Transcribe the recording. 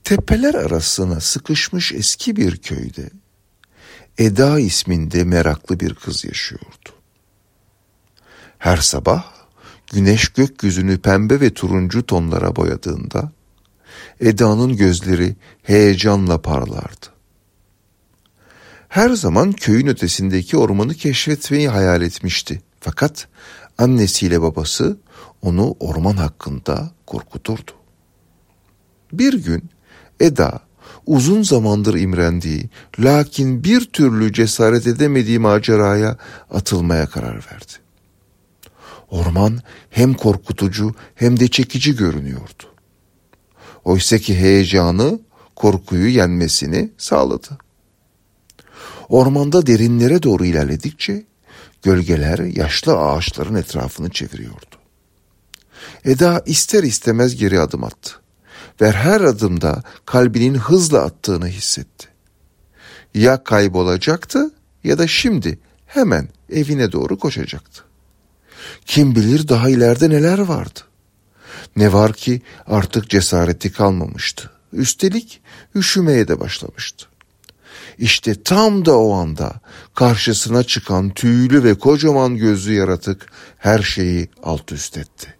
Tepeler arasına sıkışmış eski bir köyde Eda isminde meraklı bir kız yaşıyordu. Her sabah güneş gökyüzünü pembe ve turuncu tonlara boyadığında Eda'nın gözleri heyecanla parlardı. Her zaman köyün ötesindeki ormanı keşfetmeyi hayal etmişti. Fakat annesiyle babası onu orman hakkında korkuturdu. Bir gün Eda uzun zamandır imrendiği lakin bir türlü cesaret edemediği maceraya atılmaya karar verdi. Orman hem korkutucu hem de çekici görünüyordu. Oysaki heyecanı korkuyu yenmesini sağladı. Ormanda derinlere doğru ilerledikçe gölgeler yaşlı ağaçların etrafını çeviriyordu. Eda ister istemez geri adım attı ve her adımda kalbinin hızla attığını hissetti. Ya kaybolacaktı ya da şimdi hemen evine doğru koşacaktı. Kim bilir daha ileride neler vardı. Ne var ki artık cesareti kalmamıştı. Üstelik üşümeye de başlamıştı. İşte tam da o anda karşısına çıkan tüylü ve kocaman gözlü yaratık her şeyi alt üst etti.